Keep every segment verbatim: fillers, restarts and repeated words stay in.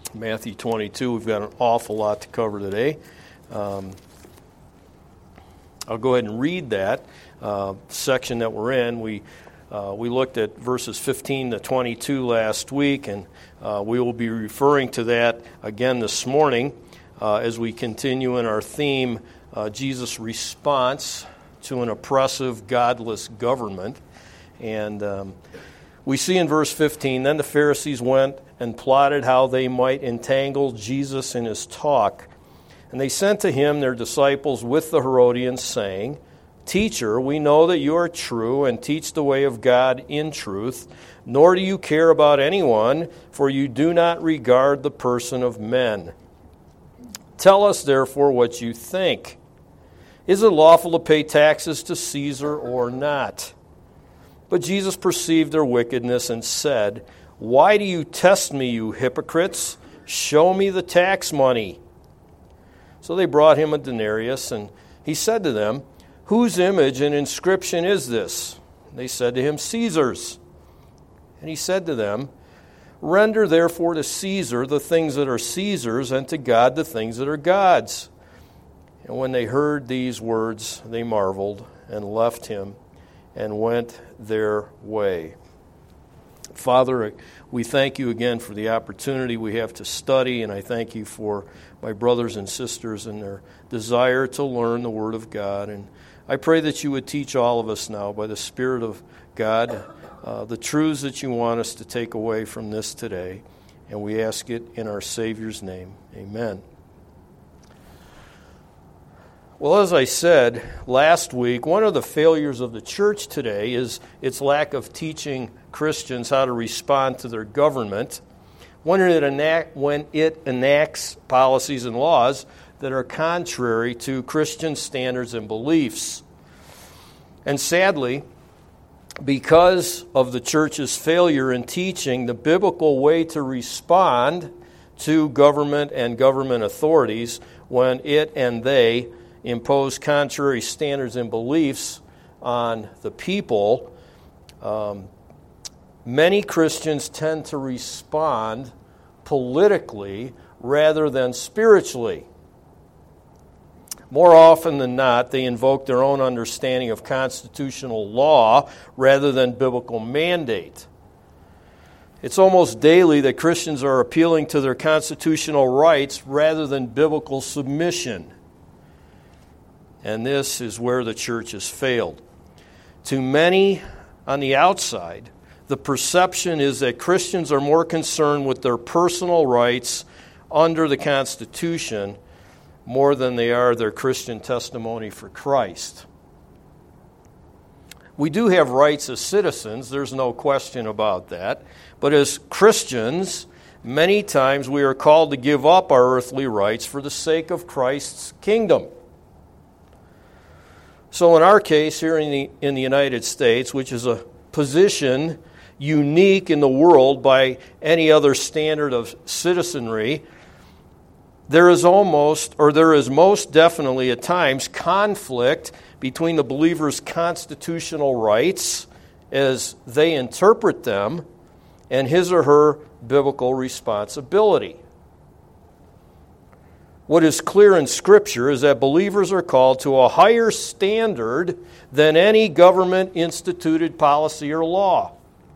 Matthew twenty-two. We've got an awful lot to cover today. Um, I'll go ahead and read that uh, section that we're in. We uh, we looked at verses fifteen to twenty-two last week, and uh, we will be referring to that again this morning uh, as we continue in our theme, uh, Jesus' response to an oppressive, godless government. And um, we see in verse fifteen, then the Pharisees went and plotted how they might entangle Jesus in his talk. And they sent to him their disciples with the Herodians, saying, Teacher, we know that you are true and teach the way of God in truth, nor do you care about anyone, for you do not regard the person of men. Tell us, therefore, what you think. Is it lawful to pay taxes to Caesar or not? But Jesus perceived their wickedness and said, Why do you test me, you hypocrites? Show me the tax money. So they brought him a denarius, and he said to them, Whose image and inscription is this? They said to him, Caesar's. And he said to them, Render therefore to Caesar the things that are Caesar's, and to God the things that are God's. And when they heard these words, they marveled and left him and went their way. Father, we thank you again for the opportunity we have to study, and I thank you for my brothers and sisters and their desire to learn the Word of God. And I pray that you would teach all of us now by the Spirit of God uh, the truths that you want us to take away from this today. And we ask it in our Savior's name. Amen. Well, as I said last week, one of the failures of the church today is its lack of teaching Christians how to respond to their government when it, enact, when it enacts policies and laws that are contrary to Christian standards and beliefs. And sadly, because of the church's failure in teaching the biblical way to respond to government and government authorities when it and they impose contrary standards and beliefs on the people, um, many Christians tend to respond politically rather than spiritually. More often than not, they invoke their own understanding of constitutional law rather than biblical mandate. It's almost daily that Christians are appealing to their constitutional rights rather than biblical submission. And this is where the church has failed. To many on the outside, the perception is that Christians are more concerned with their personal rights under the Constitution more than they are their Christian testimony for Christ. We do have rights as citizens, there's no question about that. But as Christians, many times we are called to give up our earthly rights for the sake of Christ's kingdom. So in our case here in the, in the United States, which is a position unique in the world by any other standard of citizenry, there is almost, or there is most definitely at times, conflict between the believer's constitutional rights as they interpret them and his or her biblical responsibility. What is clear in Scripture is that believers are called to a higher standard than any government-instituted policy or law.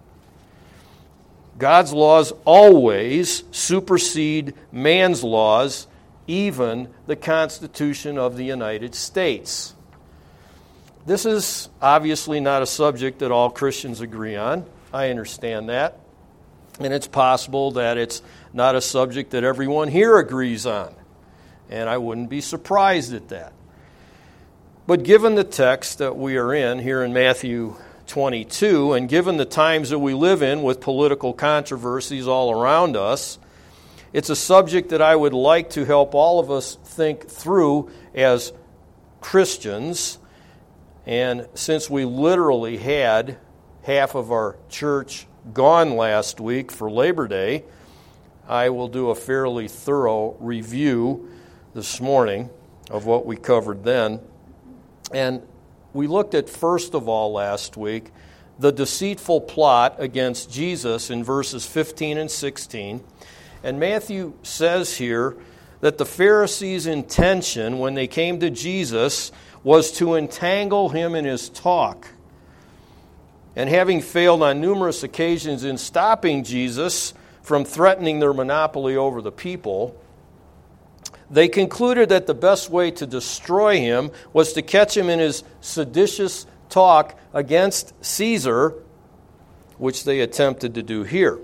God's laws always supersede man's laws, even the Constitution of the United States. This is obviously not a subject that all Christians agree on. I understand that. And it's possible that it's not a subject that everyone here agrees on. And I wouldn't be surprised at that. But given the text that we are in here in Matthew twenty-two, and given the times that we live in with political controversies all around us, it's a subject that I would like to help all of us think through as Christians. And since we literally had half of our church gone last week for Labor Day, I will do a fairly thorough review this morning of what we covered then. And we looked at, first of all, last week, the deceitful plot against Jesus in verses fifteen and sixteen. And Matthew says here that the Pharisees' intention when they came to Jesus was to entangle him in his talk. And having failed on numerous occasions in stopping Jesus from threatening their monopoly over the people, they concluded that the best way to destroy him was to catch him in his seditious talk against Caesar, which they attempted to do here.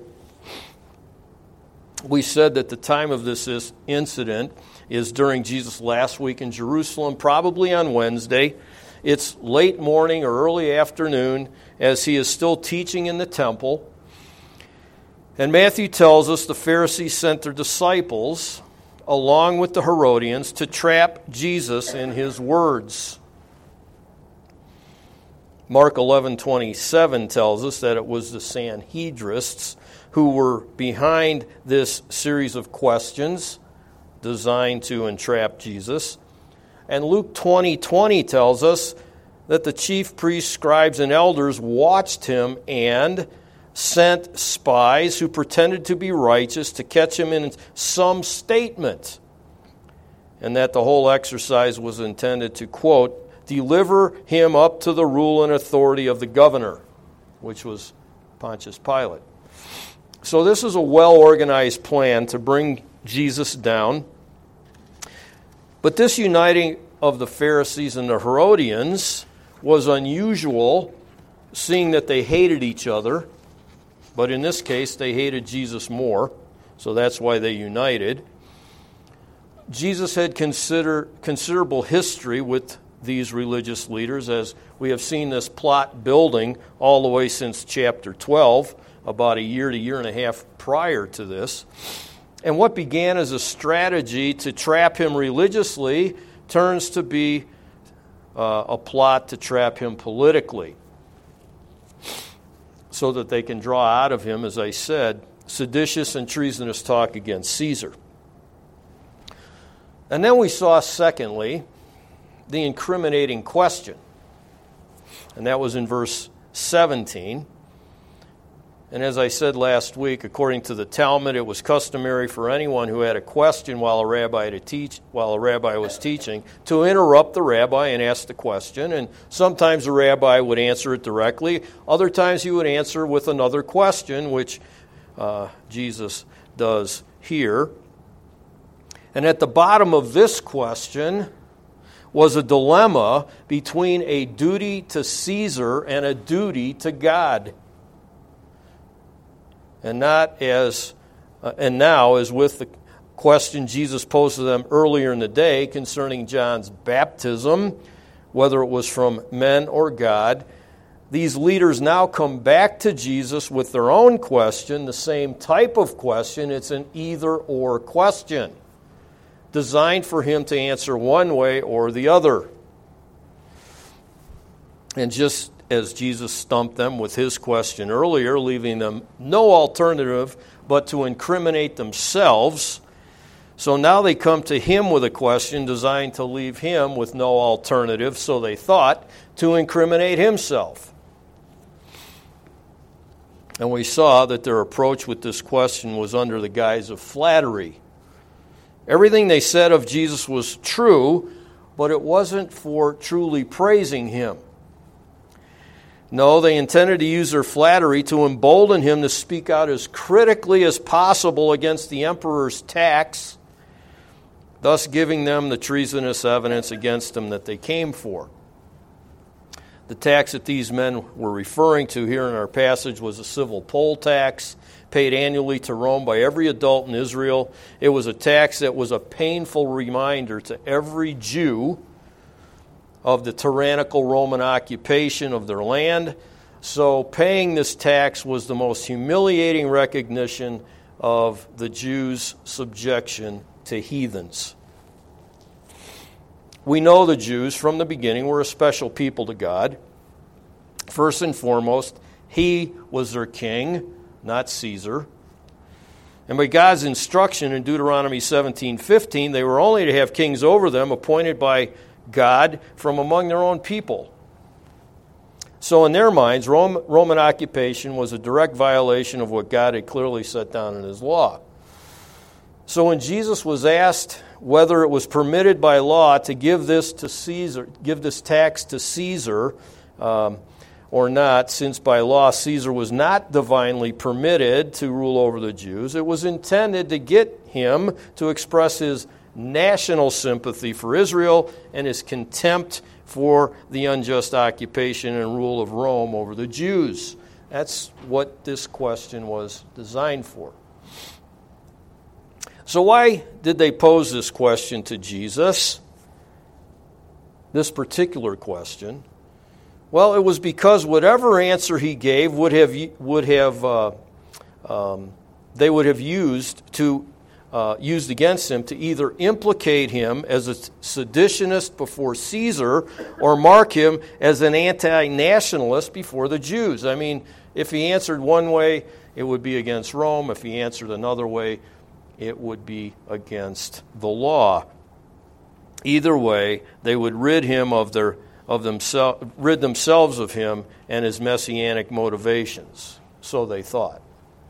We said that the time of this incident is during Jesus' last week in Jerusalem, probably on Wednesday. It's late morning or early afternoon as he is still teaching in the temple. And Matthew tells us the Pharisees sent their disciples along with the Herodians to trap Jesus in his words. Mark eleven twenty-seven tells us that it was the Sanhedrists who were behind this series of questions designed to entrap Jesus. And Luke twenty twenty tells us that the chief priests, scribes, and elders watched him and sent spies who pretended to be righteous to catch him in some statement, and that the whole exercise was intended to, quote, deliver him up to the rule and authority of the governor, which was Pontius Pilate. So this is a well-organized plan to bring Jesus down. But this uniting of the Pharisees and the Herodians was unusual, seeing that they hated each other. But in this case, they hated Jesus more, so that's why they united. Jesus had consider, considerable history with these religious leaders, as we have seen this plot building all the way since chapter twelve, about a year to year and a half prior to this. And what began as a strategy to trap him religiously turns to be uh, a plot to trap him politically, so that they can draw out of him, as I said, seditious and treasonous talk against Caesar. And then we saw, secondly, the incriminating question. And that was in verse seventeen. And as I said last week, according to the Talmud, it was customary for anyone who had a question while a rabbi to teach, while a rabbi was teaching, to interrupt the rabbi and ask the question. And sometimes the rabbi would answer it directly. Other times he would answer with another question, which uh, Jesus does here. And at the bottom of this question was a dilemma between a duty to Caesar and a duty to God. And not as, uh, and now, as with the question Jesus posed to them earlier in the day concerning John's baptism, whether it was from men or God, these leaders now come back to Jesus with their own question, the same type of question. It's an either-or question, designed for him to answer one way or the other. And just as Jesus stumped them with his question earlier, leaving them no alternative but to incriminate themselves, so now they come to him with a question designed to leave him with no alternative, so they thought, to incriminate himself. And we saw that their approach with this question was under the guise of flattery. Everything they said of Jesus was true, but it wasn't for truly praising him. No, they intended to use their flattery to embolden him to speak out as critically as possible against the emperor's tax, thus giving them the treasonous evidence against him that they came for. The tax that these men were referring to here in our passage was a civil poll tax paid annually to Rome by every adult in Israel. It was a tax that was a painful reminder to every Jew of the tyrannical Roman occupation of their land. So paying this tax was the most humiliating recognition of the Jews' subjection to heathens. We know the Jews from the beginning were a special people to God. First and foremost, he was their king, not Caesar. And by God's instruction in Deuteronomy seventeen fifteen, they were only to have kings over them appointed by God from among their own people. So in their minds, Rome, Roman occupation was a direct violation of what God had clearly set down in his law. So when Jesus was asked whether it was permitted by law to give this to Caesar, give this tax to Caesar um, or not, since by law Caesar was not divinely permitted to rule over the Jews, it was intended to get him to express his national sympathy for Israel and his contempt for the unjust occupation and rule of Rome over the Jews. That's what this question was designed for. So why did they pose this question to Jesus? This particular question? Well, it was because whatever answer he gave would have would have uh, um, they would have used to uh, used against him to either implicate him as a seditionist before Caesar or mark him as an anti-nationalist before the Jews. I mean, if he answered one way, it would be against Rome. If he answered another way, it would be against the law. Either way, they would rid him of their of themselves, rid themselves of him and his messianic motivations. So they thought.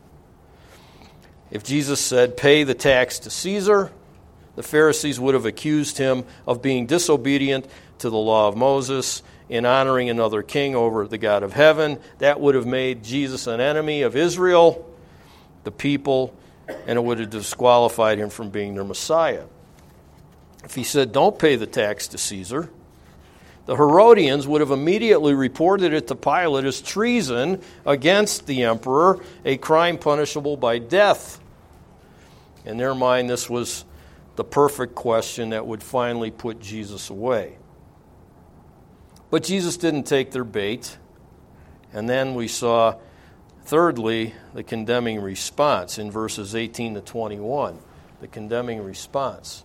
If Jesus said, "Pay the tax to Caesar," the Pharisees would have accused him of being disobedient to the law of Moses in honoring another king over the God of heaven. That would have made Jesus an enemy of Israel, the people, and it would have disqualified him from being their Messiah. If he said, "Don't pay the tax to Caesar," the Herodians would have immediately reported it to Pilate as treason against the emperor, a crime punishable by death. In their mind, this was the perfect question that would finally put Jesus away. But Jesus didn't take their bait. And then we saw, thirdly, the condemning response in verses eighteen to twenty-one. The condemning response.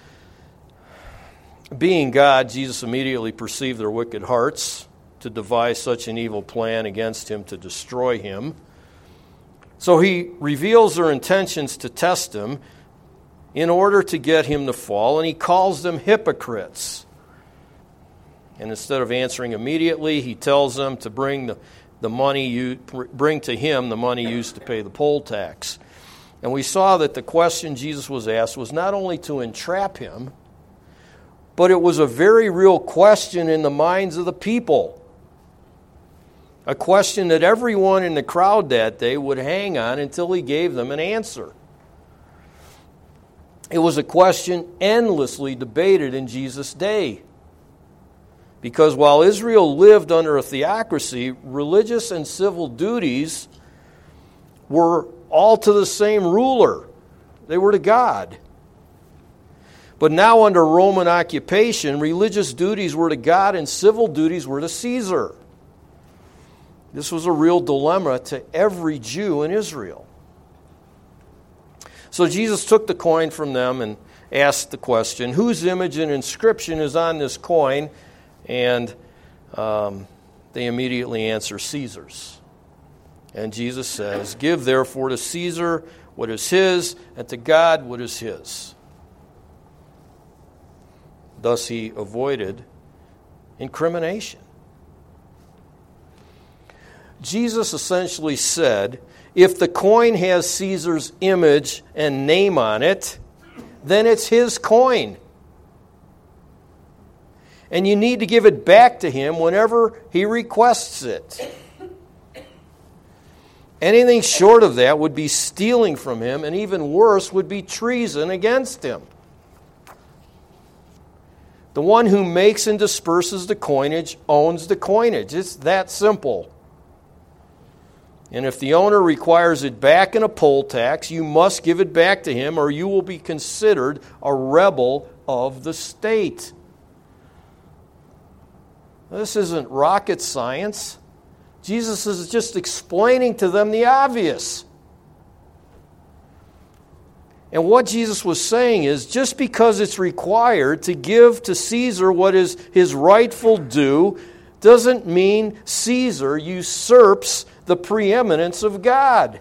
Being God, Jesus immediately perceived their wicked hearts to devise such an evil plan against him to destroy him. So he reveals their intentions to test him in order to get him to fall, and he calls them hypocrites. And instead of answering immediately, he tells them to bring the, the money you bring to him the money used to pay the poll tax. And we saw that the question Jesus was asked was not only to entrap him, but it was a very real question in the minds of the people. A question that everyone in the crowd that day would hang on until he gave them an answer. It was a question endlessly debated in Jesus' day. Because while Israel lived under a theocracy, religious and civil duties were all to the same ruler. They were to God. But now under Roman occupation, religious duties were to God and civil duties were to Caesar. This was a real dilemma to every Jew in Israel. So Jesus took the coin from them and asked the question, whose image and inscription is on this coin? And um, they immediately answer, Caesar's. And Jesus says, give therefore to Caesar what is his, and to God what is his. Thus he avoided incrimination. Jesus essentially said, if the coin has Caesar's image and name on it, then it's his coin. And you need to give it back to him whenever he requests it. Anything short of that would be stealing from him, and even worse would be treason against him. The one who makes and disperses the coinage owns the coinage. It's that simple. And if the owner requires it back in a poll tax, you must give it back to him, or you will be considered a rebel of the state. This isn't rocket science. Jesus is just explaining to them the obvious. And what Jesus was saying is, just because it's required to give to Caesar what is his rightful due, doesn't mean Caesar usurps the preeminence of God.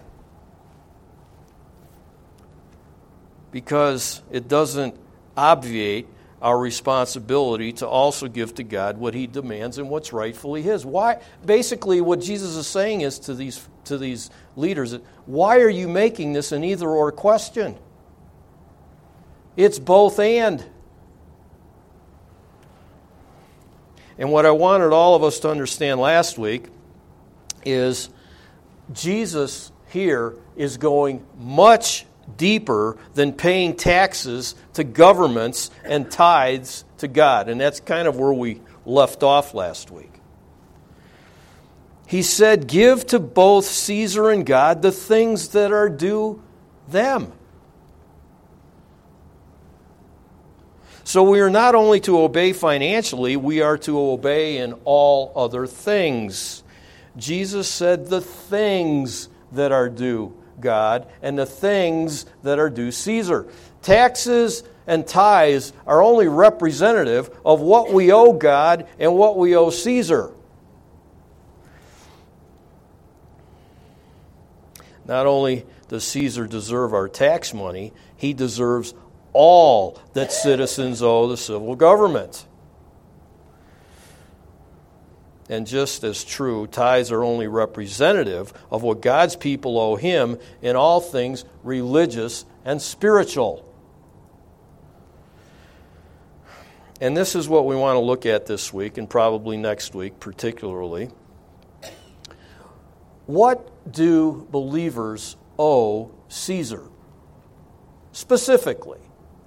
Because it doesn't obviate our responsibility to also give to God what he demands and what's rightfully his. Why? Basically, what Jesus is saying is to these to these leaders, why are you making this an either-or question? It's both and. And what I wanted all of us to understand last week is Jesus here is going much deeper than paying taxes to governments and tithes to God. And that's kind of where we left off last week. He said, give to both Caesar and God the things that are due them. So we are not only to obey financially, we are to obey in all other things. Jesus said the things that are due God and the things that are due Caesar. Taxes and tithes are only representative of what we owe God and what we owe Caesar. Not only does Caesar deserve our tax money, he deserves all that citizens owe the civil government. And just as true, tithes are only representative of what God's people owe Him in all things religious and spiritual. And this is what we want to look at this week, and probably next week particularly. What do believers owe Caesar? Specifically.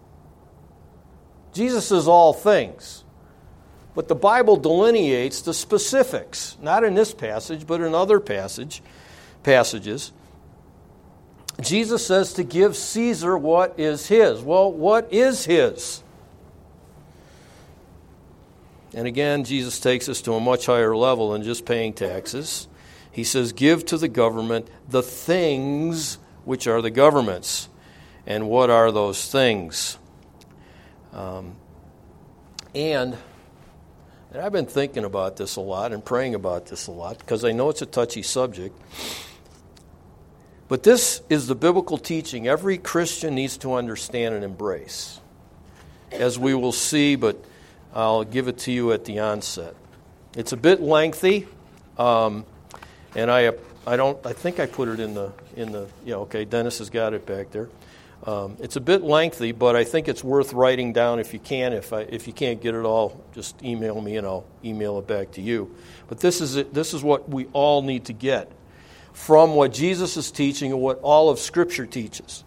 Jesus is all things. But the Bible delineates the specifics, not in this passage, but in other passage, passages. Jesus says to give Caesar what is his. Well, what is his? And again, Jesus takes us to a much higher level than just paying taxes. He says, give to the government the things which are the government's. And what are those things? Um, and, and I've been thinking about this a lot and praying about this a lot because I know it's a touchy subject. But this is the biblical teaching every Christian needs to understand and embrace. As we will see, but I'll give it to you at the onset. It's a bit lengthy, um, and I I don't I think I put it in the in the yeah okay Dennis has got it back there. Um, it's a bit lengthy, but I think it's worth writing down if you can. If I, if you can't get it all, just email me and I'll email it back to you. But this is it. This is what we all need to get from what Jesus is teaching and what all of Scripture teaches.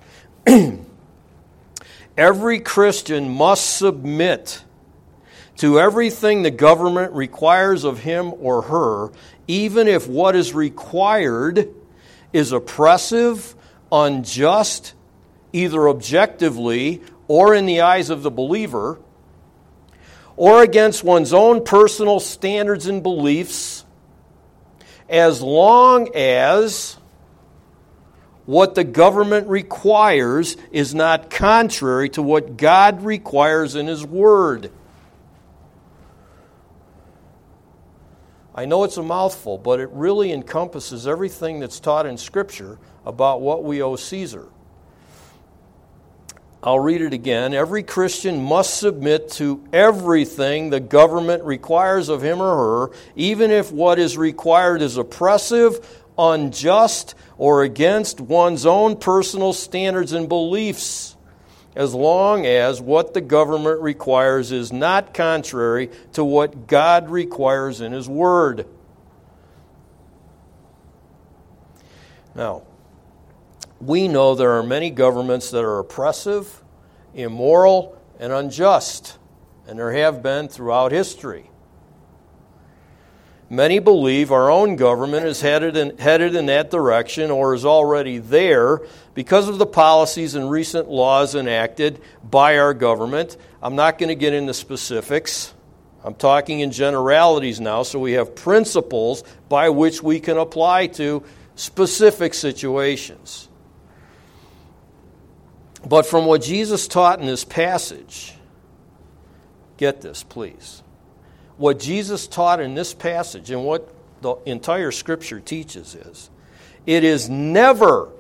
Every Christian must submit to everything the government requires of him or her, even if what is required is oppressive, unjust, either objectively or in the eyes of the believer, or against one's own personal standards and beliefs, as long as what the government requires is not contrary to what God requires in His Word. I know it's a mouthful, but it really encompasses everything that's taught in Scripture about what we owe Caesar. I'll read it again. Every Christian must submit to everything the government requires of him or her, even if what is required is oppressive, unjust, or against one's own personal standards and beliefs, as long as what the government requires is not contrary to what God requires in His Word. Now, we know there are many governments that are oppressive, immoral, and unjust, and there have been throughout history. Many believe our own government is headed in, headed in that direction or is already there because of the policies and recent laws enacted by our government. I'm not going to get into specifics. I'm talking in generalities now, so we have principles by which we can apply to specific situations. But from what Jesus taught in this passage, get this, please. What Jesus taught in this passage and what the entire Scripture teaches is, it is never,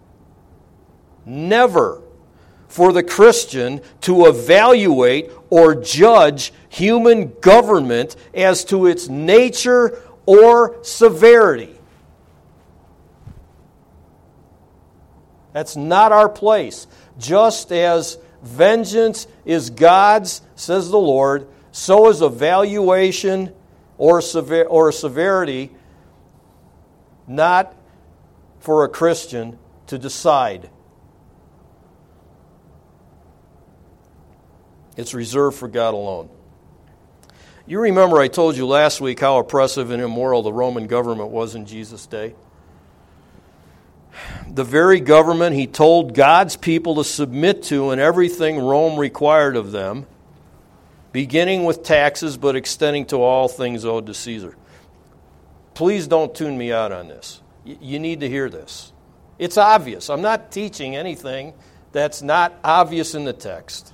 never for the Christian to evaluate or judge human government as to its nature or severity. That's not our place. Just as Vengeance is God's, says the Lord. So is a valuation or, sever- or a severity not for a Christian to decide. It's reserved for God alone. You remember I told you last week how oppressive and immoral the Roman government was in Jesus' day? The very government he told God's people to submit to in everything Rome required of them, beginning with taxes but extending to all things owed to Caesar. Please don't tune me out on this. You need to hear this. It's obvious. I'm not teaching anything that's not obvious in the text.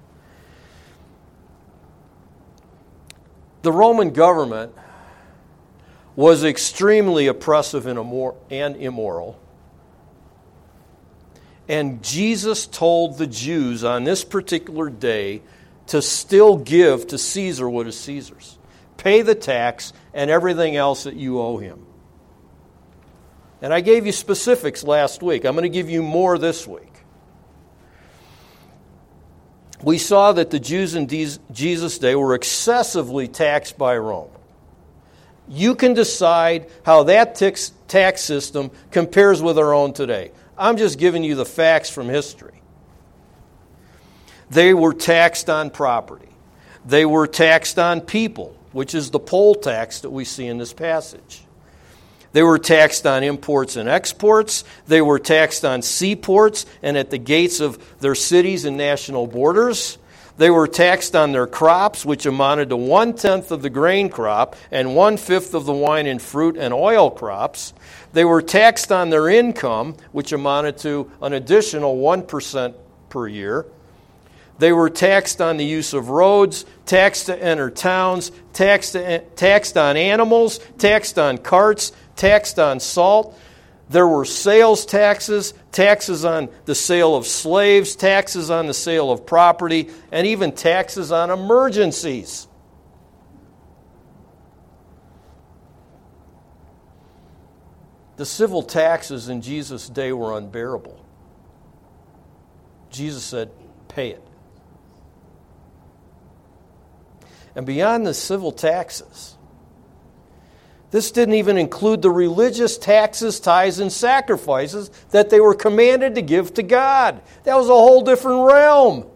The Roman government was extremely oppressive and immoral. And Jesus told the Jews on this particular day to still give to Caesar what is Caesar's. Pay the tax and everything else that you owe him. And I gave you specifics last week. I'm going to give you more this week. We saw that the Jews in Jesus' day were excessively taxed by Rome. You can decide how that tax system compares with our own today. I'm just giving you the facts from history. They were taxed on property. They were taxed on people, which is the poll tax that we see in this passage. They were taxed on imports and exports. They were taxed on seaports and at the gates of their cities and national borders. They were taxed on their crops, which amounted to one-tenth of the grain crop and one-fifth of the wine and fruit and oil crops. They were taxed on their income, which amounted to an additional one percent per year. They were taxed on the use of roads, taxed to enter towns, taxed, to, taxed on animals, taxed on carts, taxed on salt. There were sales taxes, taxes on the sale of slaves, taxes on the sale of property, and even taxes on emergencies. The civil taxes in Jesus' day were unbearable. Jesus said, pay it. And beyond the civil taxes, this didn't even include the religious taxes, tithes, and sacrifices that they were commanded to give to God. That was a whole different realm.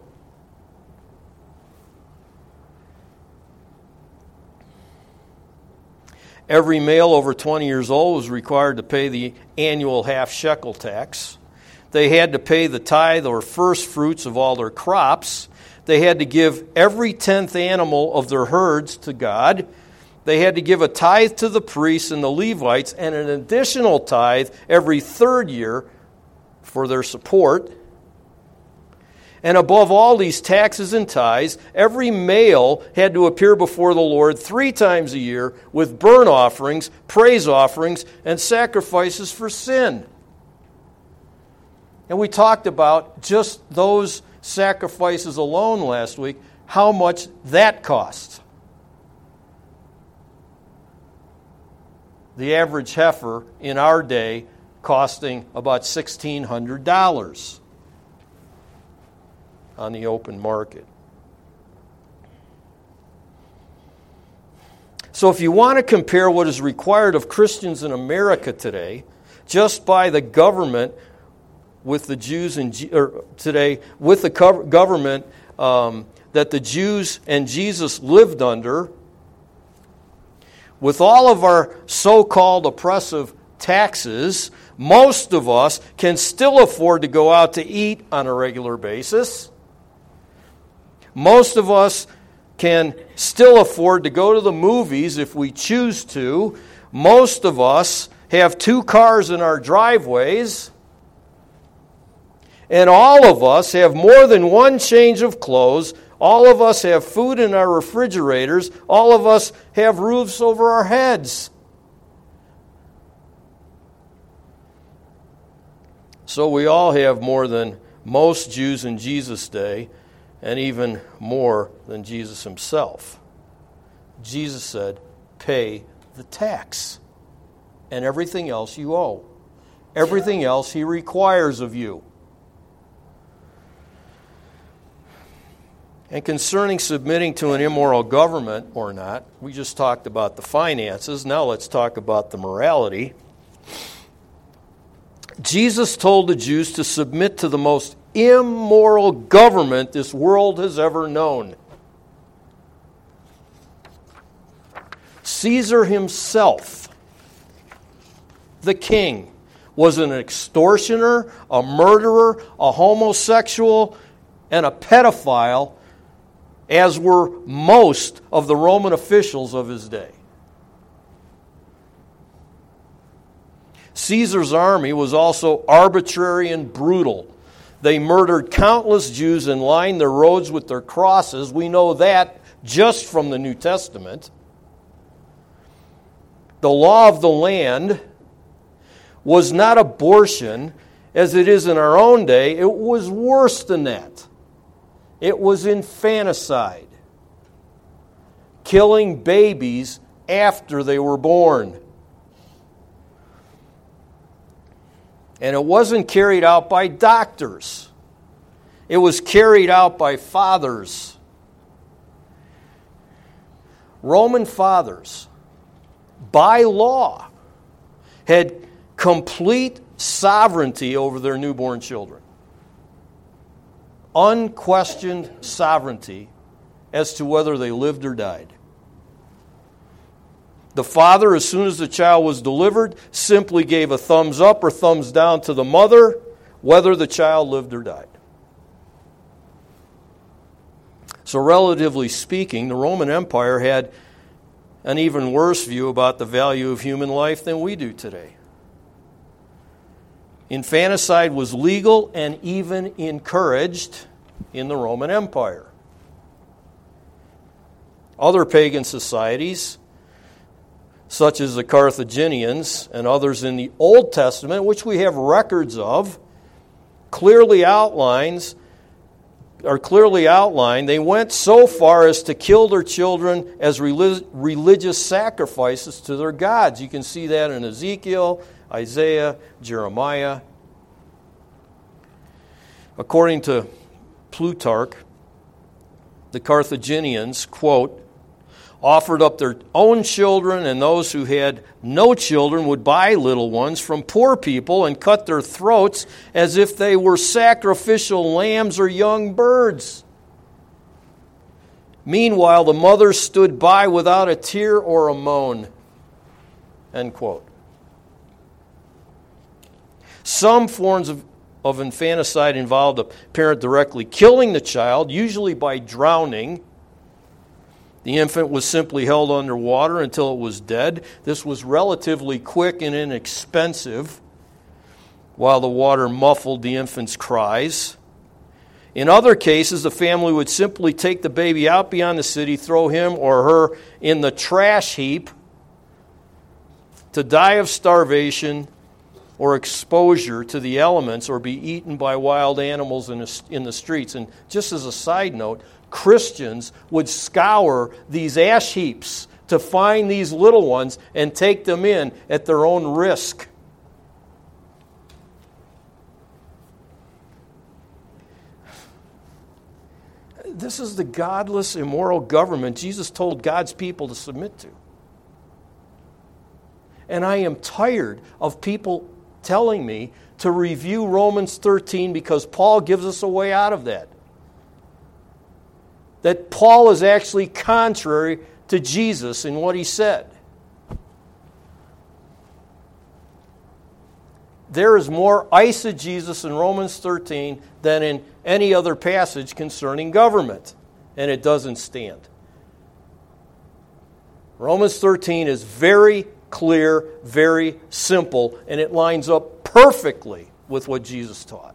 Every male over twenty years old was required to pay the annual half shekel tax. They had to pay the tithe or first fruits of all their crops. They had to give every tenth animal of their herds to God. They had to give a tithe to the priests and the Levites and an additional tithe every third year for their support. And above all these taxes and tithes, every male had to appear before the Lord three times a year with burnt offerings, praise offerings, and sacrifices for sin. And we talked about just those sacrifices alone last week, how much that costs. The average heifer in our day costing about sixteen hundred dollars on the open market. So if you want to compare what is required of Christians in America today, just by the government with the Jews and or today with the government um, that the Jews and Jesus lived under, with all of our so-called oppressive taxes, most of us can still afford to go out to eat on a regular basis. Most of us can still afford to go to the movies if we choose to. Most of us have two cars in our driveways. And all of us have more than one change of clothes. All of us have food in our refrigerators. All of us have roofs over our heads. So we all have more than most Jews in Jesus' day, and even more than Jesus himself. Jesus said, pay the tax and everything else you owe. Everything else he requires of you. And concerning submitting to an immoral government or not, we just talked about the finances. Now let's talk about the morality. Jesus told the Jews to submit to the most immoral government this world has ever known. Caesar himself, the king, was an extortioner, a murderer, a homosexual, and a pedophile, as were most of the Roman officials of his day. Caesar's army was also arbitrary and brutal. They murdered countless Jews and lined their roads with their crosses. We know that just from the New Testament. The law of the land was not abortion as it is in our own day. It was worse than that. It was infanticide, killing babies after they were born. And it wasn't carried out by doctors. It was carried out by fathers. Roman fathers, by law, had complete sovereignty over their newborn children. Unquestioned sovereignty as to whether they lived or died. The father, as soon as the child was delivered, simply gave a thumbs up or thumbs down to the mother, whether the child lived or died. So relatively speaking, the Roman Empire had an even worse view about the value of human life than we do today. Infanticide was legal and even encouraged in the Roman Empire. Other pagan societies, such as the Carthaginians and others in the Old Testament, which we have records of, clearly outlines are clearly outlined. They went so far as to kill their children as relig- religious sacrifices to their gods. You can see that in Ezekiel, Isaiah, Jeremiah. According to Plutarch, the Carthaginians, quote, offered up their own children, and those who had no children would buy little ones from poor people and cut their throats as if they were sacrificial lambs or young birds. Meanwhile, the mothers stood by without a tear or a moan. End quote. Some forms of, of infanticide involved a parent directly killing the child, usually by drowning. The infant was simply held underwater until it was dead. This was relatively quick and inexpensive, while the water muffled the infant's cries. In other cases, the family would simply take the baby out beyond the city, throw him or her in the trash heap to die of starvation or exposure to the elements or be eaten by wild animals in the streets. And just as a side note, Christians would scour these ash heaps to find these little ones and take them in at their own risk. This is the godless, immoral government Jesus told God's people to submit to. And I am tired of people telling me to review Romans thirteen because Paul gives us a way out of that. That Paul is actually contrary to Jesus in what he said. There is more eisegesis in Romans thirteen than in any other passage concerning government, and it doesn't stand. Romans thirteen is very clear, very simple, and it lines up perfectly with what Jesus taught.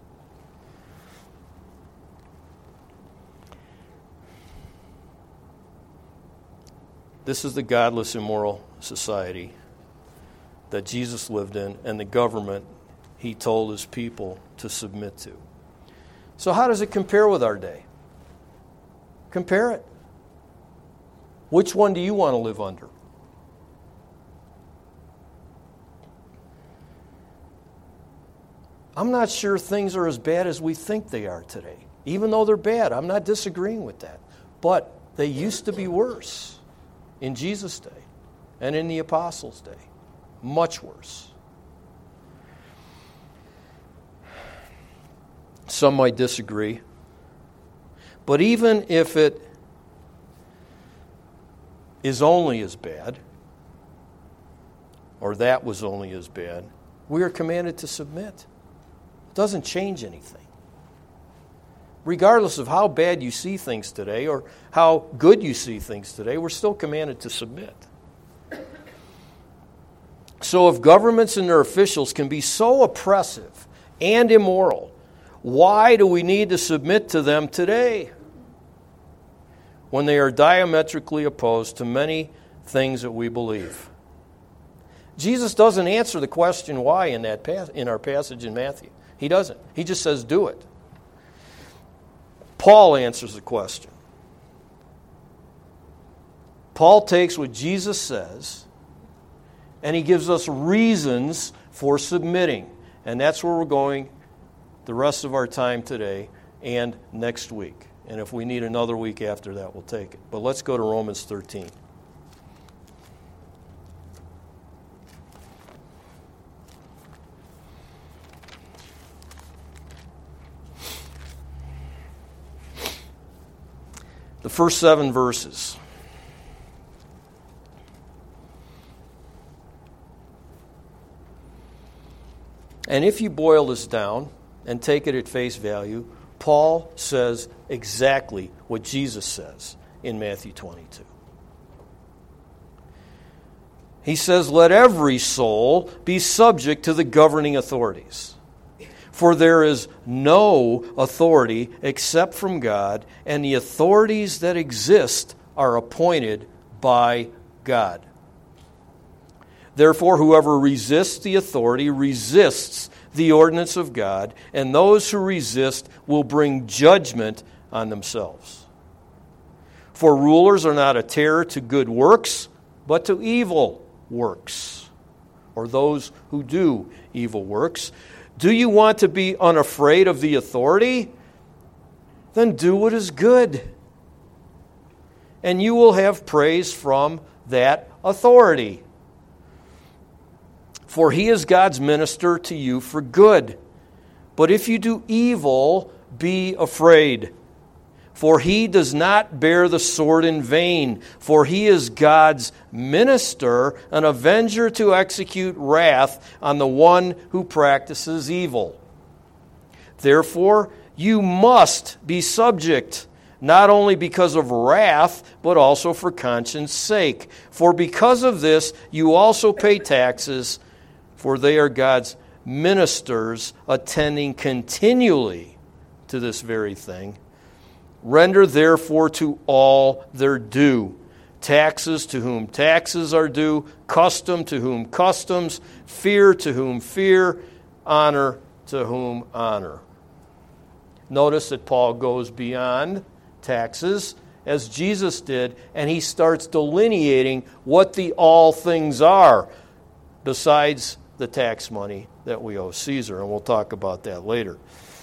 This is the godless, immoral society that Jesus lived in and the government he told his people to submit to. So how does it compare with our day? Compare it. Which one do you want to live under? I'm not sure things are as bad as we think they are today. even though they're bad. I'm not disagreeing with that. But they used to be worse in Jesus' day and in the apostles' day. Much worse. Some might disagree. But even if it is only as bad, or that was only as bad, we are commanded to submit. It doesn't change anything. Regardless of how bad you see things today or how good you see things today, we're still commanded to submit. So if governments and their officials can be so oppressive and immoral, why do we need to submit to them today when they are diametrically opposed to many things that we believe? Jesus doesn't answer the question why in that pas- in our passage in Matthew. He doesn't. He just says, do it. Paul answers the question. Paul takes what Jesus says and he gives us reasons for submitting. And that's where we're going the rest of our time today and next week. And if we need another week after that, we'll take it. But let's go to Romans thirteen. The first seven verses. And if you boil this down and take it at face value, Paul says exactly what Jesus says in Matthew twenty-two. He says, "Let every soul be subject to the governing authorities. For there is no authority except from God, and the authorities that exist are appointed by God. Therefore, whoever resists the authority resists the ordinance of God, and those who resist will bring judgment on themselves. For rulers are not a terror to good works, but to evil works, or those who do evil works. Do you want to be unafraid of the authority? Then do what is good, and you will have praise from that authority. For he is God's minister to you for good. But if you do evil, be afraid. For he does not bear the sword in vain. For he is God's minister, an avenger to execute wrath on the one who practices evil. Therefore, you must be subject, not only because of wrath, but also for conscience sake. For because of this, you also pay taxes, for they are God's ministers, attending continually to this very thing. Render therefore to all their due. Taxes to whom taxes are due, custom to whom customs, fear to whom fear, honor to whom honor." Notice that Paul goes beyond taxes, as Jesus did, and he starts delineating what the all things are, besides the tax money that we owe Caesar, and we'll talk about that later.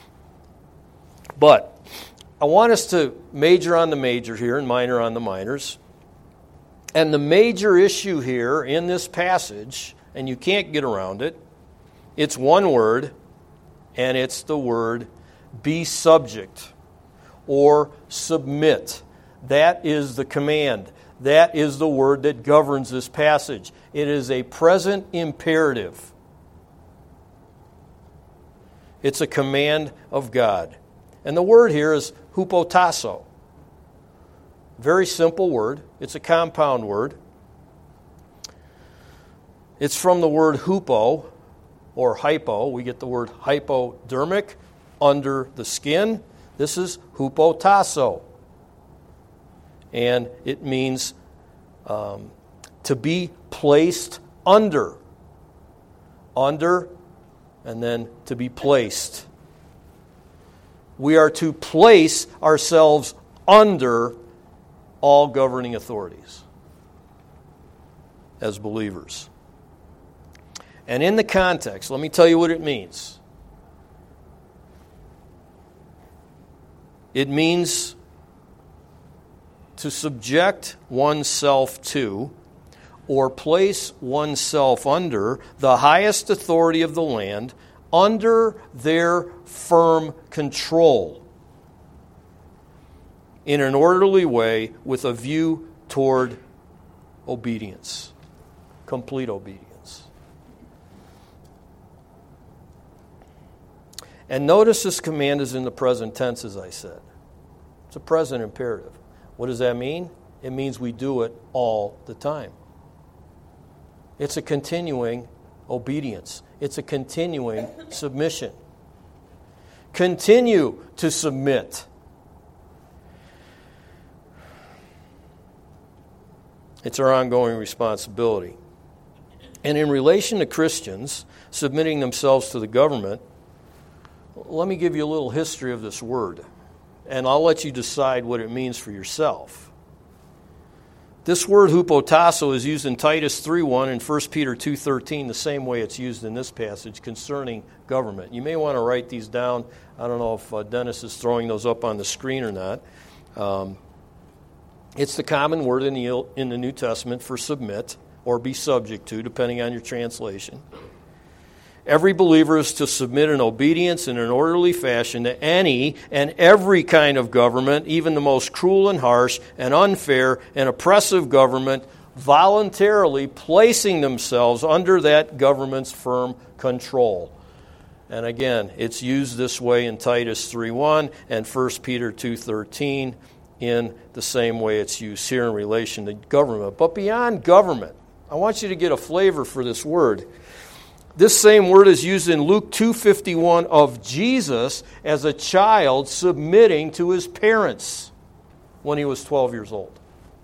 But I want us to major on the major here and minor on the minors. And the major issue here in this passage, and you can't get around it, it's one word, and it's the word be subject or submit. That is the command. That is the word that governs this passage. It is a present imperative. It's a command of God. And the word here is hupotasso. Very simple word. It's a compound word. It's from the word hupo or hypo. We get the word hypodermic, under the skin. This is hupotasso. And it means um, to be placed under. Under, and then to be placed. We are to place ourselves under all governing authorities as believers. And in the context, let me tell you what it means. It means to subject oneself to or place oneself under the highest authority of the land, under their firm control, in an orderly way with a view toward obedience, complete obedience. And notice this command is in the present tense, as I said. It's a present imperative. What does that mean? It means we do it all the time. It's a continuing obedience. It's a continuing submission. Continue to submit. It's our ongoing responsibility. And in relation to Christians submitting themselves to the government, let me give you a little history of this word, and I'll let you decide what it means for yourself. This word hupotasso is used in Titus three one and First Peter two thirteen the same way it's used in this passage concerning government. You may want to write these down. I don't know if uh, Dennis is throwing those up on the screen or not. Um, it's the common word in the, in the New Testament for submit or be subject to, depending on your translation. Every believer is to submit in obedience in an orderly fashion to any and every kind of government, even the most cruel and harsh and unfair and oppressive government, voluntarily placing themselves under that government's firm control. And again, it's used this way in Titus three one and First Peter two thirteen in the same way it's used here in relation to government. But beyond government, I want you to get a flavor for this word. This same word is used in Luke two fifty-one of Jesus as a child submitting to his parents when he was twelve years old.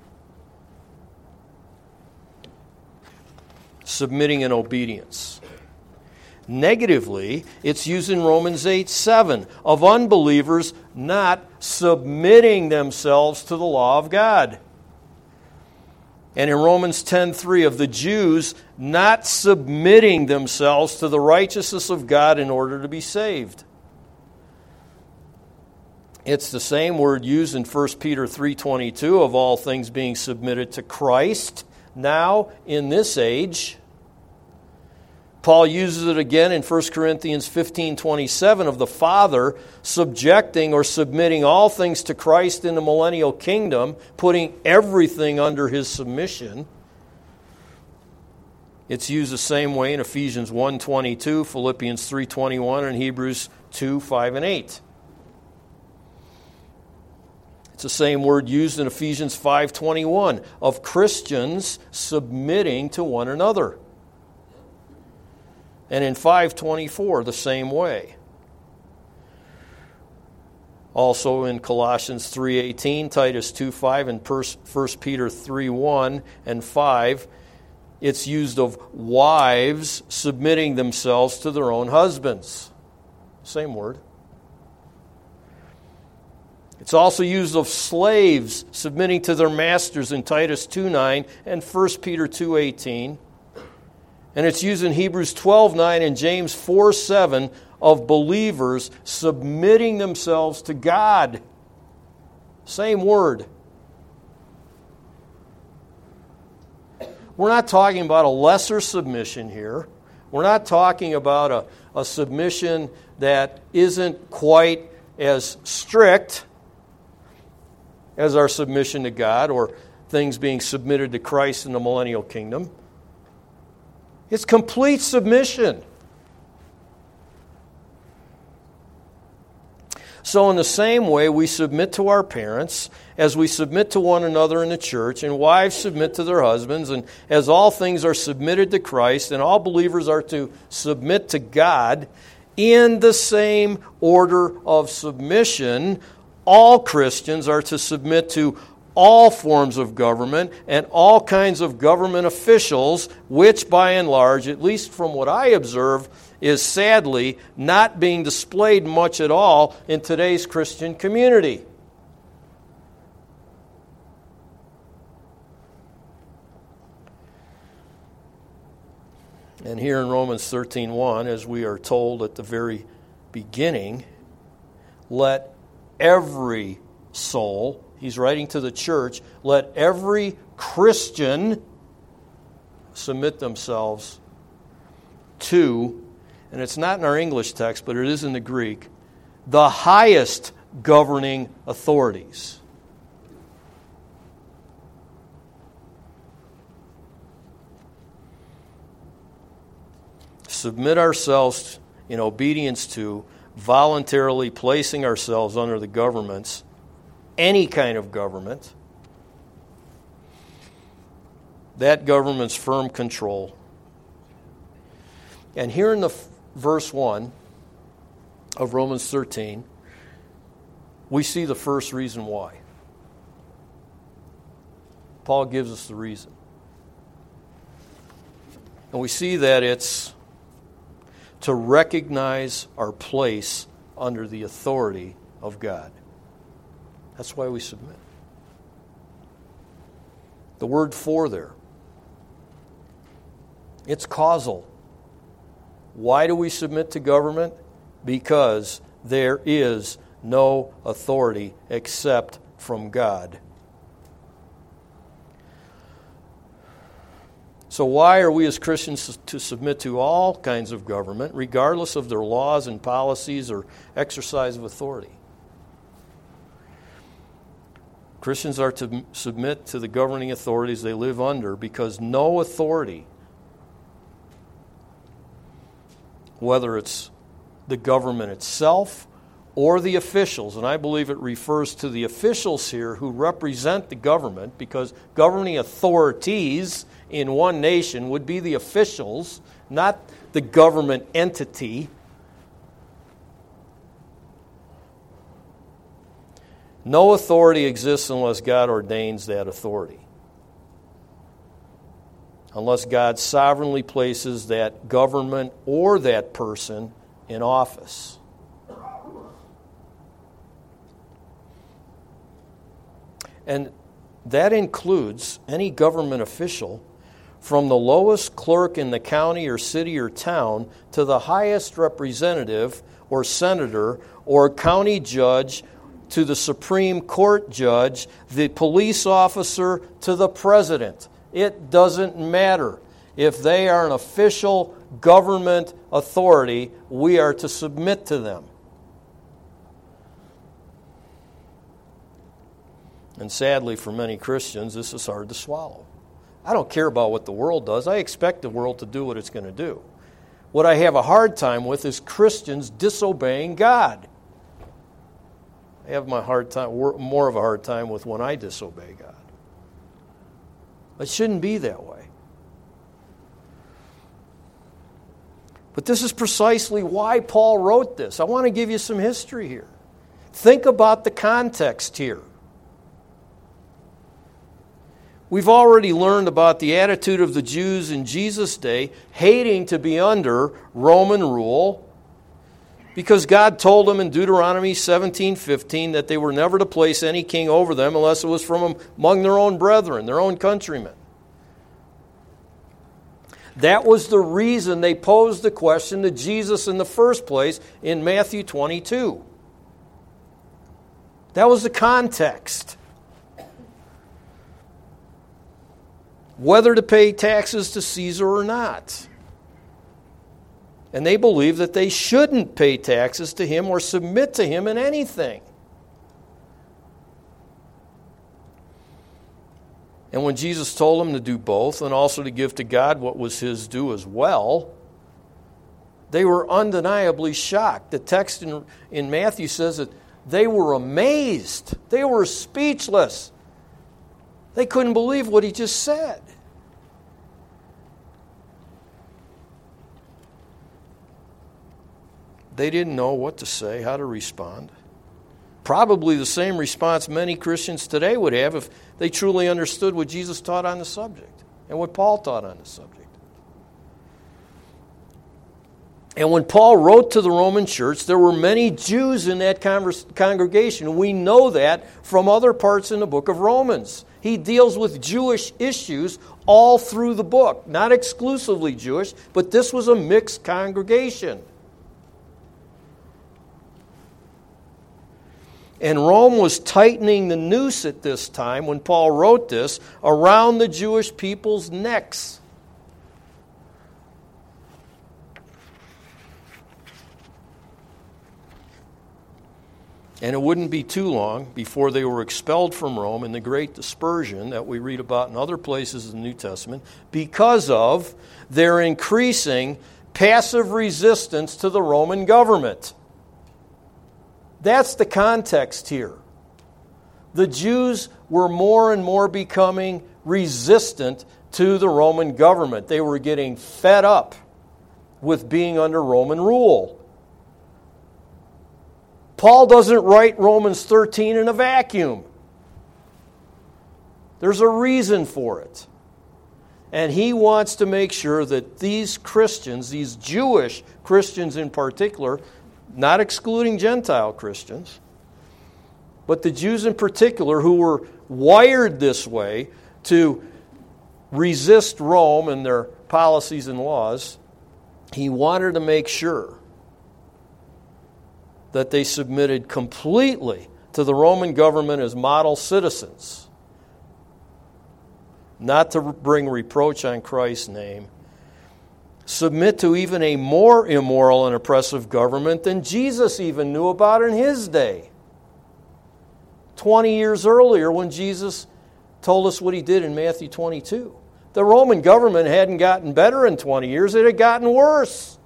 Submitting in obedience. Negatively, it's used in Romans eight seven of unbelievers not submitting themselves to the law of God. And in Romans ten three of the Jews not submitting themselves to the righteousness of God in order to be saved. It's the same word used in First Peter three twenty-two of all things being submitted to Christ now in this age. Paul uses it again in First Corinthians fifteen twenty-seven of the Father subjecting or submitting all things to Christ in the millennial kingdom, putting everything under his submission. It's used the same way in Ephesians one twenty-two, Philippians three twenty-one, and Hebrews two five and eight. It's the same word used in Ephesians five twenty-one of Christians submitting to one another. And in five twenty-four, the same way. Also in Colossians three eighteen, Titus two five, and First Peter three one and five, it's used of wives submitting themselves to their own husbands. Same word. It's also used of slaves submitting to their masters in Titus two nine and First Peter two eighteen. And it's used in Hebrews twelve nine and James four seven of believers submitting themselves to God. Same word. We're not talking about a lesser submission here. We're not talking about a, a submission that isn't quite as strict as our submission to God or things being submitted to Christ in the millennial kingdom. It's complete submission. So in the same way, we submit to our parents as we submit to one another in the church, and wives submit to their husbands, and as all things are submitted to Christ, and all believers are to submit to God, in the same order of submission, all Christians are to submit to all forms of government and all kinds of government officials, which by and large, at least from what I observe, is sadly not being displayed much at all in today's Christian community. And here in Romans thirteen one, as we are told at the very beginning, let every soul, he's writing to the church, let every Christian submit themselves to, and it's not in our English text, but it is in the Greek, the highest governing authorities. Submit ourselves in obedience to, voluntarily placing ourselves under the governments, any kind of government, that government's firm control. And here in the f- verse one of Romans thirteen, we see the first reason why. Paul gives us the reason. And we see that it's to recognize our place under the authority of God. That's why we submit. The word "for" there, it's causal. Why do we submit to government? Because there is no authority except from God. So why are we as Christians to submit to all kinds of government, regardless of their laws and policies or exercise of authority? Christians are to submit to the governing authorities they live under because no authority, whether it's the government itself or the officials, and I believe it refers to the officials here who represent the government, because governing authorities in one nation would be the officials, not the government entity. No authority exists unless God ordains that authority. Unless God sovereignly places that government or that person in office. And that includes any government official, from the lowest clerk in the county or city or town to the highest representative or senator or county judge to the Supreme Court judge, the police officer to the president. It doesn't matter. If they are an official government authority, we are to submit to them. And sadly, for many Christians, this is hard to swallow. I don't care about what the world does. I expect the world to do what it's going to do. What I have a hard time with is Christians disobeying God. I have my hard time, more of a hard time with when I disobey God. It shouldn't be that way. But this is precisely why Paul wrote this. I want to give you some history here. Think about the context here. We've already learned about the attitude of the Jews in Jesus' day, hating to be under Roman rule, because God told them in Deuteronomy seventeen fifteen that they were never to place any king over them unless it was from among their own brethren, their own countrymen. That was the reason they posed the question to Jesus in the first place in Matthew twenty-two. That was the context. Whether to pay taxes to Caesar or not. And they believed that they shouldn't pay taxes to him or submit to him in anything. And when Jesus told them to do both and also to give to God what was his due as well, they were undeniably shocked. The text in, in Matthew says that they were amazed. They were speechless. They couldn't believe what he just said. They didn't know what to say, how to respond. Probably the same response many Christians today would have if they truly understood what Jesus taught on the subject and what Paul taught on the subject. And when Paul wrote to the Roman church, there were many Jews in that converse, congregation. We know that from other parts in the book of Romans. He deals with Jewish issues all through the book. Not exclusively Jewish, but this was a mixed congregation. And Rome was tightening the noose at this time, when Paul wrote this, around the Jewish people's necks. And it wouldn't be too long before they were expelled from Rome in the Great Dispersion that we read about in other places in the New Testament because of their increasing passive resistance to the Roman government. That's the context here. The Jews were more and more becoming resistant to the Roman government. They were getting fed up with being under Roman rule. Paul doesn't write Romans thirteen in a vacuum. There's a reason for it. And he wants to make sure that these Christians, these Jewish Christians in particular, not excluding Gentile Christians, but the Jews in particular who were wired this way to resist Rome and their policies and laws, he wanted to make sure that they submitted completely to the Roman government as model citizens, not to bring reproach on Christ's name, submit to even a more immoral and oppressive government than Jesus even knew about in his day. Twenty years earlier, when Jesus told us what he did in Matthew twenty-two. The Roman government hadn't gotten better in twenty years, it had gotten worse.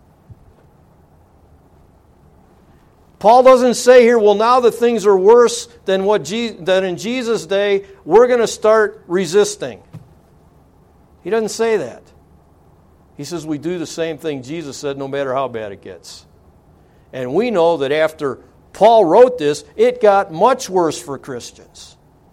Paul doesn't say here, well, now that things are worse than what Je- than in Jesus' day, we're going to start resisting. He doesn't say that. He says we do the same thing Jesus said, no matter how bad it gets. And we know that after Paul wrote this, it got much worse for Christians.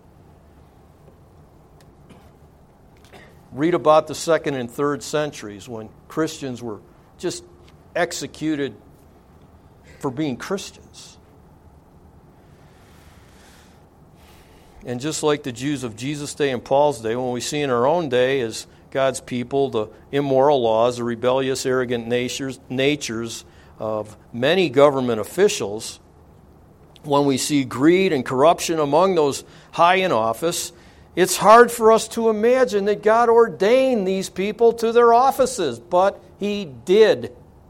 Read about the second and third centuries when Christians were just executed for being Christians. And just like the Jews of Jesus' day and Paul's day, when we see in our own day as God's people the immoral laws, the rebellious, arrogant natures, natures of many government officials, when we see greed and corruption among those high in office, it's hard for us to imagine that God ordained these people to their offices, but He did.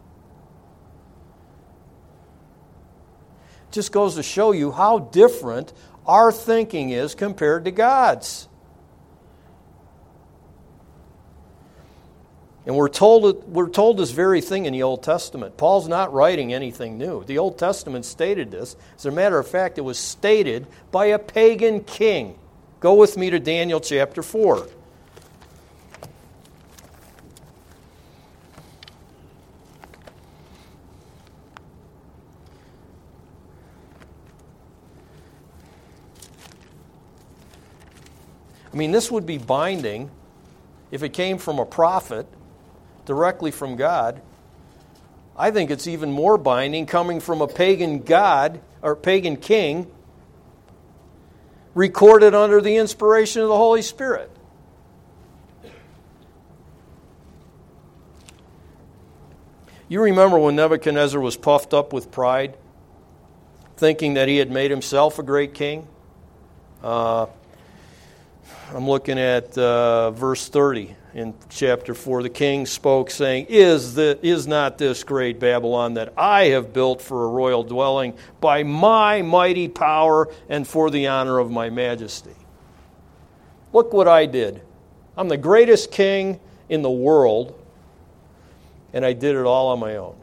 Just goes to show you how different our thinking is compared to God's. And we're told we're told this very thing in the Old Testament. Paul's not writing anything new. The Old Testament stated this. As a matter of fact, it was stated by a pagan king. Go with me to Daniel chapter four. I mean, this would be binding if it came from a prophet directly from God. I think it's even more binding coming from a pagan god or pagan king recorded under the inspiration of the Holy Spirit. You remember when Nebuchadnezzar was puffed up with pride, thinking that he had made himself a great king? Uh, I'm looking at uh, verse thirty in chapter four. The king spoke, saying, is, the, is not this great Babylon that I have built for a royal dwelling by my mighty power and for the honor of my majesty? Look what I did. I'm the greatest king in the world, and I did it all on my own.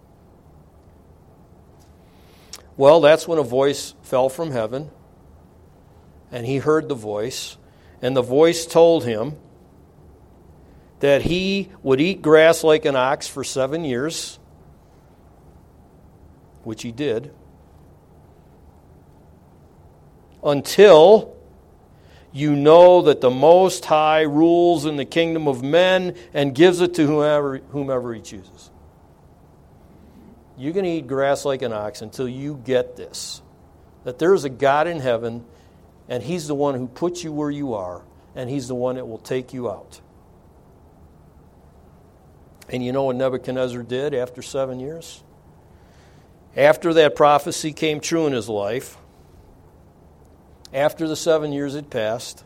Well, that's when a voice fell from heaven, and he heard the voice. And the voice told him that he would eat grass like an ox for seven years, which he did, until you know that the Most High rules in the kingdom of men and gives it to whomever, whomever He chooses. You're going to eat grass like an ox until you get this, that there's a God in heaven, and He's the one who puts you where you are, and He's the one that will take you out. And you know what Nebuchadnezzar did after seven years? After that prophecy came true in his life, after the seven years had passed,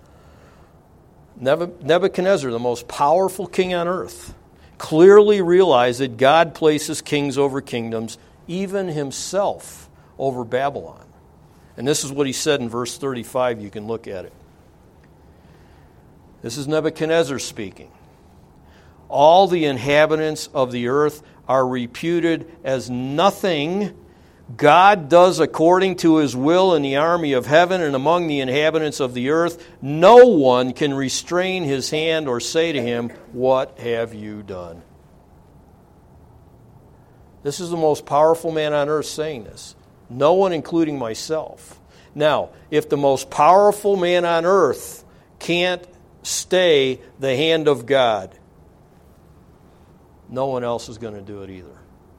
Nebuchadnezzar, the most powerful king on earth, clearly realized that God places kings over kingdoms, even himself over Babylon. And this is what he said in verse thirty-five. You can look at it. This is Nebuchadnezzar speaking. All the inhabitants of the earth are reputed as nothing. God does according to his will in the army of heaven and among the inhabitants of the earth. No one can restrain his hand or say to him, "What have you done?" This is the most powerful man on earth saying this. No one, including myself. Now, if the most powerful man on earth can't stay the hand of God, no one else is going to do it either.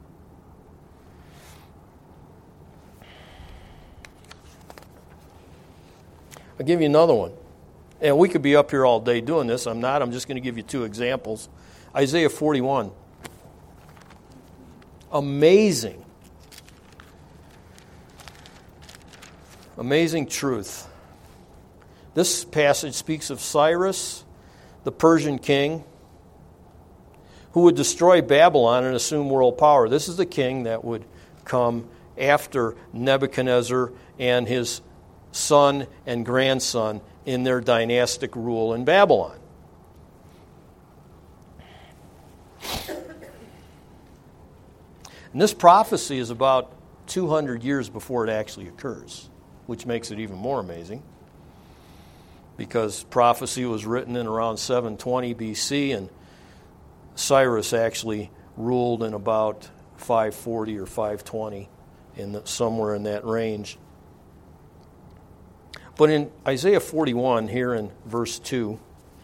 I'll give you another one. And we could be up here all day doing this. I'm not. I'm just going to give you two examples. Isaiah forty-one. Amazing. Amazing truth. This passage speaks of Cyrus, the Persian king, who would destroy Babylon and assume world power. This is the king that would come after Nebuchadnezzar and his son and grandson in their dynastic rule in Babylon. And this prophecy is about two hundred years before it actually occurs, which makes it even more amazing, because prophecy was written in around seven twenty B C, and Cyrus actually ruled in about five forty or five twenty, in the, somewhere in that range. But in Isaiah forty-one, here in verse two,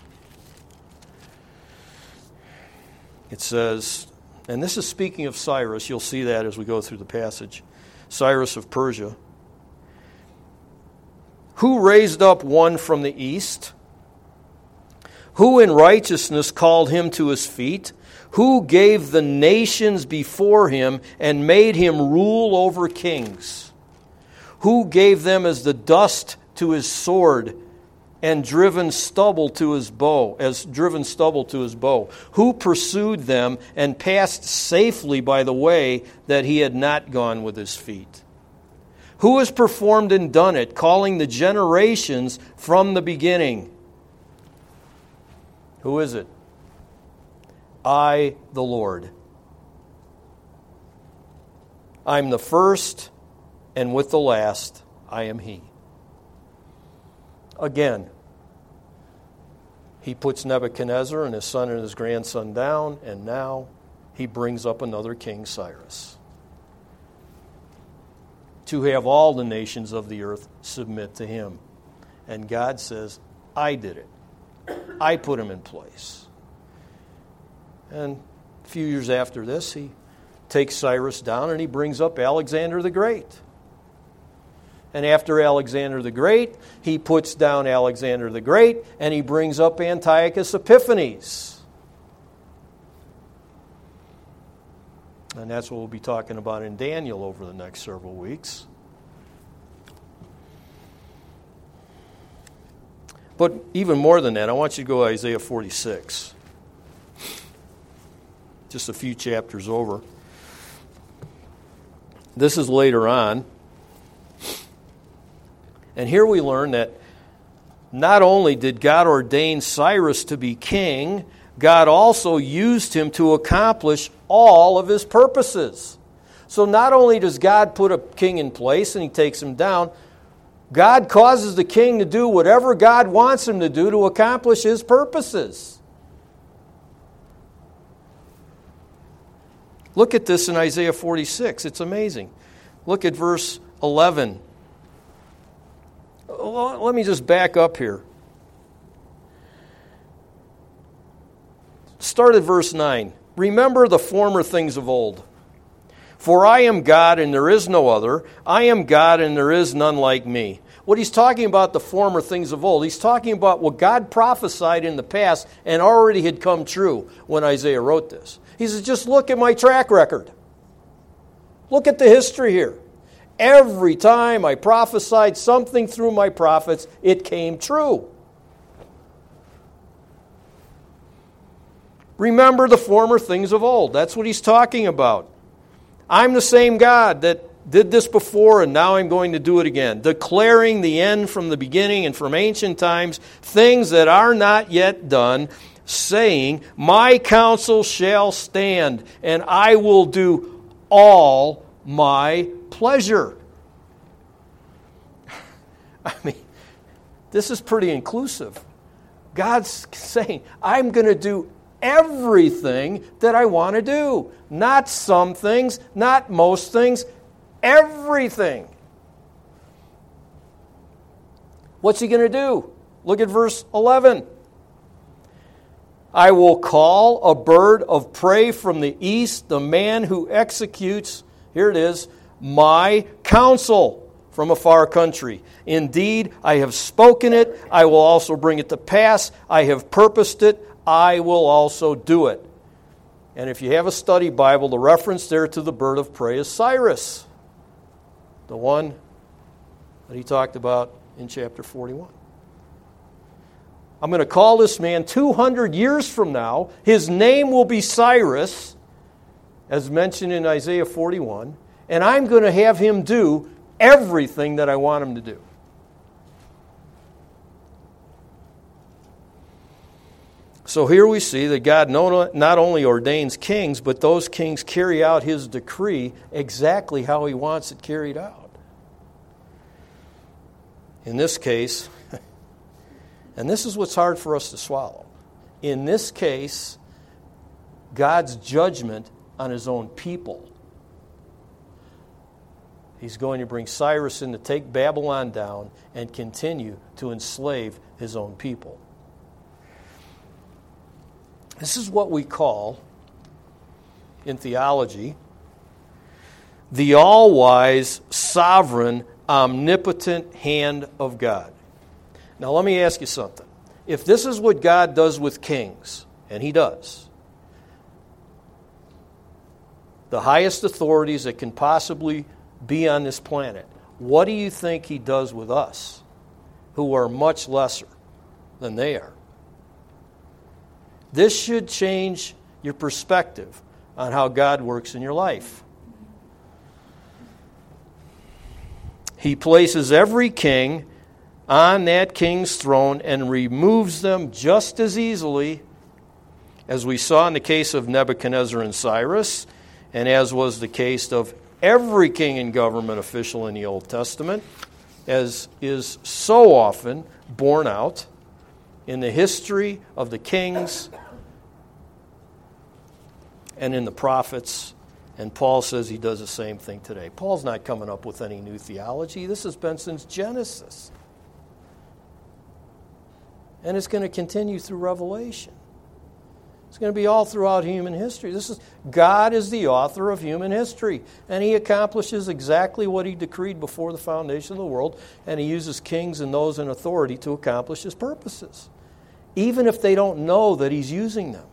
it says, and this is speaking of Cyrus, you'll see that as we go through the passage, Cyrus of Persia, who raised up one from the east, who in righteousness called him to his feet, who gave the nations before him and made him rule over kings, who gave them as the dust to his sword and driven stubble to his bow, as driven stubble to his bow, who pursued them and passed safely by the way that he had not gone with his feet. Who has performed and done it, calling the generations from the beginning? Who is it? I, the Lord. I'm the first, and with the last, I am He. Again, He puts Nebuchadnezzar and his son and his grandson down, and now He brings up another king, Cyrus, to have all the nations of the earth submit to him. And God says, I did it. I put him in place. And a few years after this, he takes Cyrus down and he brings up Alexander the Great. And after Alexander the Great, he puts down Alexander the Great and he brings up Antiochus Epiphanes. And that's what we'll be talking about in Daniel over the next several weeks. But even more than that, I want you to go to Isaiah forty-six. Just a few chapters over. This is later on. And here we learn that not only did God ordain Cyrus to be king, God also used him to accomplish all of his purposes. So not only does God put a king in place and he takes him down, God causes the king to do whatever God wants him to do to accomplish his purposes. Look at this in Isaiah forty-six. It's amazing. Look at verse eleven. Let me just back up here. Start at verse nine. Remember the former things of old. For I am God and there is no other. I am God and there is none like me. What he's talking about, the former things of old, he's talking about what God prophesied in the past and already had come true when Isaiah wrote this. He says, just look at my track record. Look at the history here. Every time I prophesied something through my prophets, it came true. Remember the former things of old. That's what he's talking about. I'm the same God that did this before, and now I'm going to do it again. Declaring the end from the beginning and from ancient times, things that are not yet done, saying, my counsel shall stand, and I will do all my pleasure. I mean, this is pretty inclusive. God's saying, I'm going to do everything that I want to do. Not some things, not most things, everything. What's he going to do? Look at verse eleven. I will call a bird of prey from the east, the man who executes, here it is, my counsel from a far country. Indeed, I have spoken it, I will also bring it to pass. I have purposed it, I will also do it. And if you have a study Bible, the reference there to the bird of prey is Cyrus, the one that he talked about in chapter forty-one. I'm going to call this man two hundred years from now. His name will be Cyrus, as mentioned in Isaiah forty-one, and I'm going to have him do everything that I want him to do. So here we see that God not only ordains kings, but those kings carry out his decree exactly how he wants it carried out. In this case, and this is what's hard for us to swallow, in this case, God's judgment on his own people. He's going to bring Cyrus in to take Babylon down and continue to enslave his own people. This is what we call, in theology, the all-wise, sovereign, omnipotent hand of God. Now let me ask you something. If this is what God does with kings, and he does, the highest authorities that can possibly be on this planet, what do you think he does with us, who are much lesser than they are? This should change your perspective on how God works in your life. He places every king on that king's throne and removes them just as easily as we saw in the case of Nebuchadnezzar and Cyrus, and as was the case of every king and government official in the Old Testament, as is so often borne out in the history of the kings and in the prophets. And Paul says he does the same thing today. Paul's not coming up with any new theology. This has been since Genesis. And it's going to continue through Revelation. It's going to be all throughout human history. This is God is the author of human history, and he accomplishes exactly what he decreed before the foundation of the world, and he uses kings and those in authority to accomplish his purposes, even if they don't know that he's using them.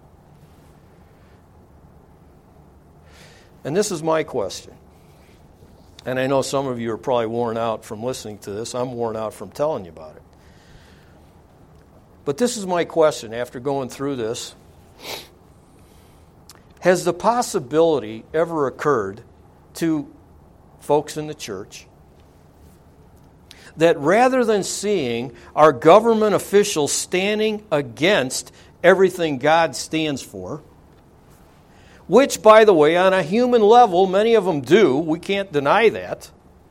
And this is my question. And I know some of you are probably worn out from listening to this. I'm worn out from telling you about it. But this is my question after going through this. Has the possibility ever occurred to folks in the church that rather than seeing our government officials standing against everything God stands for, which, by the way, on a human level, many of them do, we can't deny that,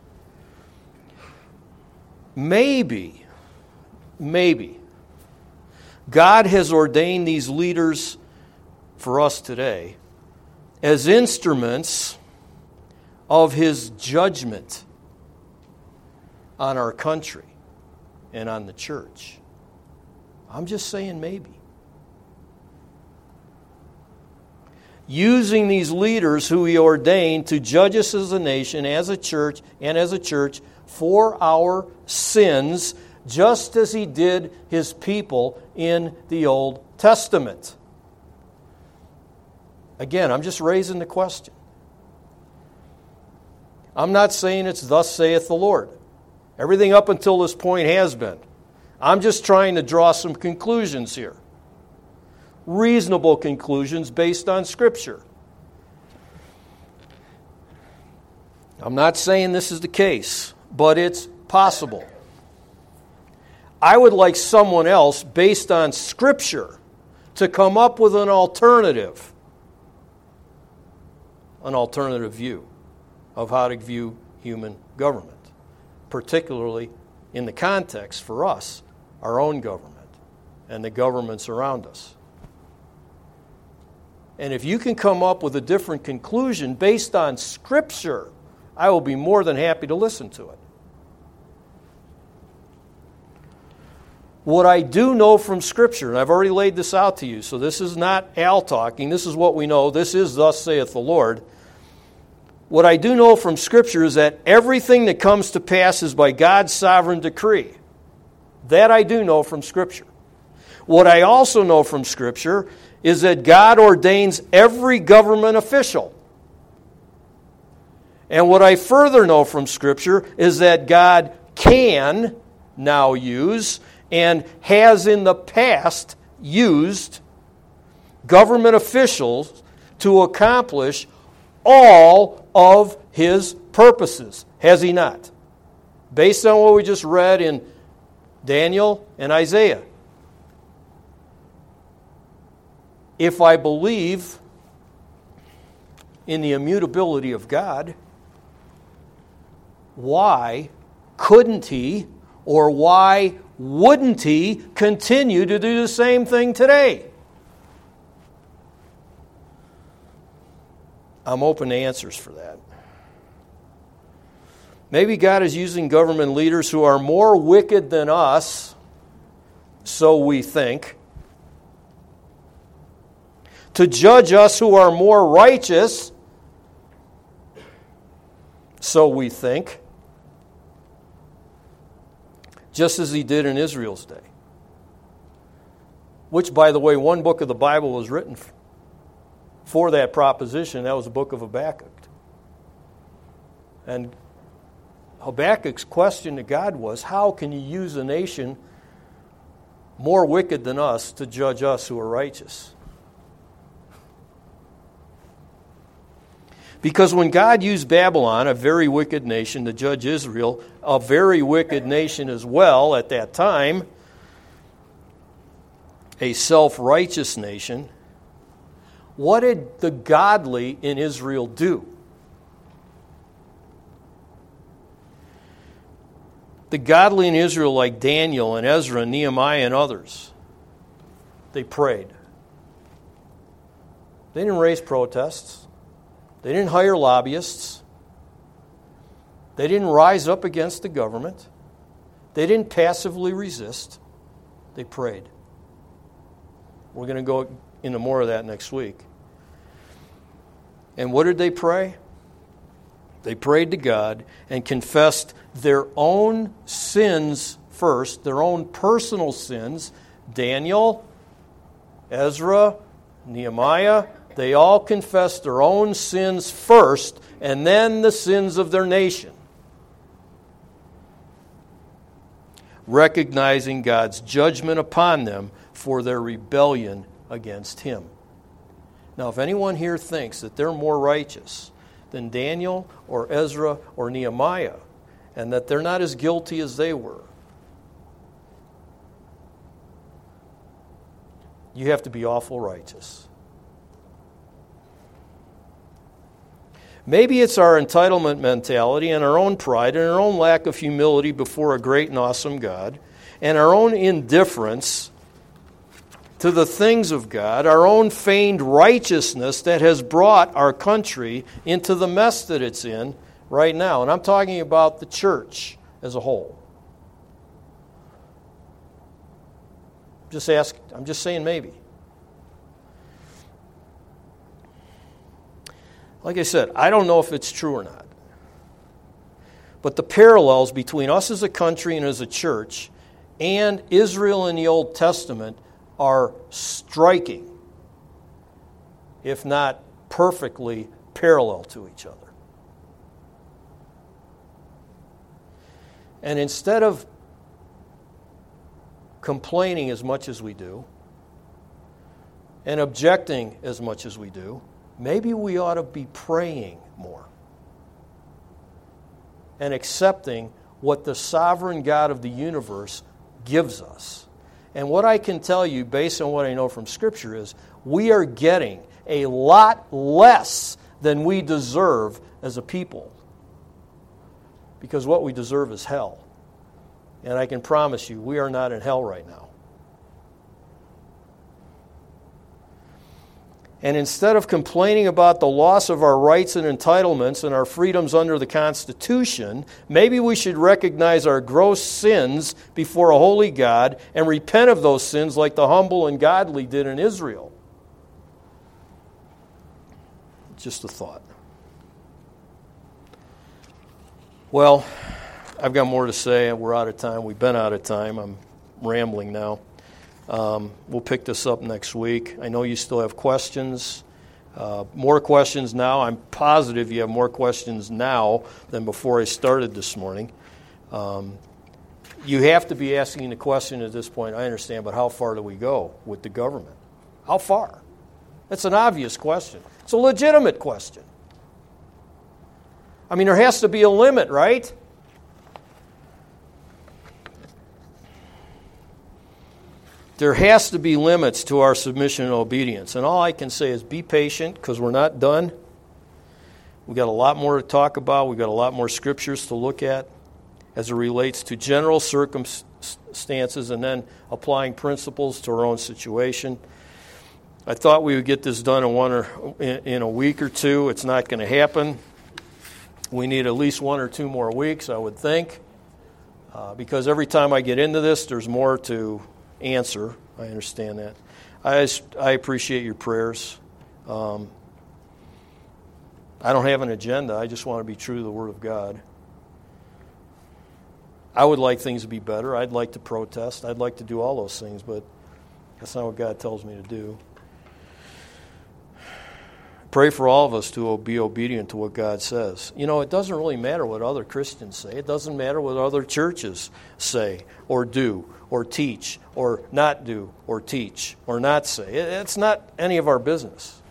maybe, maybe, God has ordained these leaders for us today as instruments of his judgment on our country and on the church. I'm just saying maybe. Using these leaders who he ordained to judge us as a nation, as a church, and as a church for our sins, just as he did his people in the Old Testament. Again, I'm just raising the question. I'm not saying it's thus saith the Lord. Everything up until this point has been. I'm just trying to draw some conclusions here. Reasonable conclusions based on Scripture. I'm not saying this is the case, but it's possible. I would like someone else, based on Scripture, to come up with an alternative, an alternative view of how to view human government, particularly in the context for us, our own government, and the governments around us. And if you can come up with a different conclusion based on Scripture, I will be more than happy to listen to it. What I do know from Scripture, and I've already laid this out to you, so this is not Al talking, this is what we know, this is thus saith the Lord. What I do know from Scripture is that everything that comes to pass is by God's sovereign decree. That I do know from Scripture. What I also know from Scripture is that God ordains every government official. And what I further know from Scripture is that God can now use and has in the past used government officials to accomplish all of His purposes. Has He not? Based on what we just read in Daniel and Isaiah. If I believe in the immutability of God, why couldn't He or why wouldn't He continue to do the same thing today? I'm open to answers for that. Maybe God is using government leaders who are more wicked than us, so we think, to judge us who are more righteous, so we think, just as He did in Israel's day. Which, by the way, one book of the Bible was written for that proposition. That was the book of Habakkuk. And Habakkuk's question to God was, how can You use a nation more wicked than us to judge us who are righteous? Because when God used Babylon, a very wicked nation, to judge Israel, a very wicked nation as well at that time, a self-righteous nation, what did the godly in Israel do? The godly in Israel, like Daniel and Ezra and Nehemiah and others, they prayed. They didn't raise protests. They didn't hire lobbyists. They didn't rise up against the government. They didn't passively resist. They prayed. We're going to go into more of that next week. And what did they pray? They prayed to God and confessed their own sins first, their own personal sins. Daniel, Ezra, Nehemiah, they all confessed their own sins first, and then the sins of their nation. Recognizing God's judgment upon them for their rebellion against Him. Now, if anyone here thinks that they're more righteous than Daniel or Ezra or Nehemiah, and that they're not as guilty as they were, you have to be awful righteous. Maybe it's our entitlement mentality and our own pride and our own lack of humility before a great and awesome God, and our own indifference to the things of God, our own feigned righteousness that has brought our country into the mess that it's in right now. And I'm talking about the church as a whole. Just ask, I'm just saying maybe. Like I said, I don't know if it's true or not. But the parallels between us as a country and as a church and Israel in the Old Testament are striking, if not perfectly parallel to each other. And instead of complaining as much as we do and objecting as much as we do, maybe we ought to be praying more and accepting what the sovereign God of the universe gives us. And what I can tell you, based on what I know from Scripture, is we are getting a lot less than we deserve as a people. Because what we deserve is hell. And I can promise you, we are not in hell right now. And instead of complaining about the loss of our rights and entitlements and our freedoms under the Constitution, maybe we should recognize our gross sins before a holy God and repent of those sins like the humble and godly did in Israel. Just a thought. Well, I've got more to say. We're out of time. We've been out of time. I'm rambling now. Um, we'll pick this up next week. I know you still have questions. Uh, more questions now. I'm positive you have more questions now than before I started this morning. Um, you have to be asking the question at this point, I understand, but how far do we go with the government? How far? It's an obvious question. It's a legitimate question. I mean, there has to be a limit, right? There has to be limits to our submission and obedience. And all I can say is be patient, because we're not done. We've got a lot more to talk about. We've got a lot more scriptures to look at as it relates to general circumstances and then applying principles to our own situation. I thought we would get this done in one or in a week or two. It's not going to happen. We need at least one or two more weeks, I would think, uh, because every time I get into this, there's more to answer. I understand that. I, I appreciate your prayers. Um, I don't have an agenda. I just want to be true to the Word of God. I would like things to be better. I'd like to protest. I'd like to do all those things, but that's not what God tells me to do. Pray for all of us to be obedient to what God says. You know, it doesn't really matter what other Christians say. It doesn't matter what other churches say or do or teach or not do or teach or not say. It's not any of our business.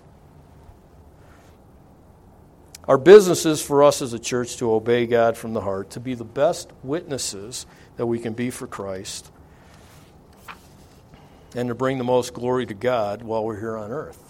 Our business is for us as a church to obey God from the heart, to be the best witnesses that we can be for Christ, and to bring the most glory to God while we're here on earth.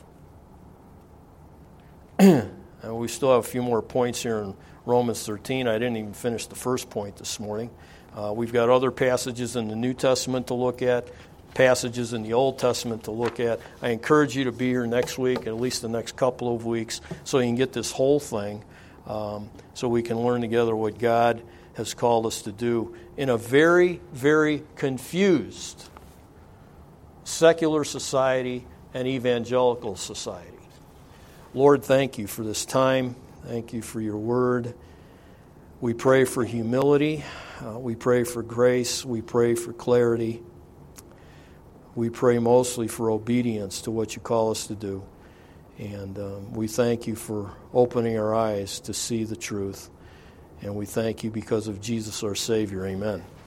And we still have a few more points here in Romans thirteen. I didn't even finish the first point this morning. Uh, we've got other passages in the New Testament to look at, passages in the Old Testament to look at. I encourage you to be here next week, at least the next couple of weeks, so you can get this whole thing, um, so we can learn together what God has called us to do in a very, very confused secular society and evangelical society. Lord, thank you for this time. Thank you for your word. We pray for humility. Uh, we pray for grace. We pray for clarity. We pray mostly for obedience to what you call us to do. And um, we thank you for opening our eyes to see the truth. And we thank you because of Jesus our Savior. Amen.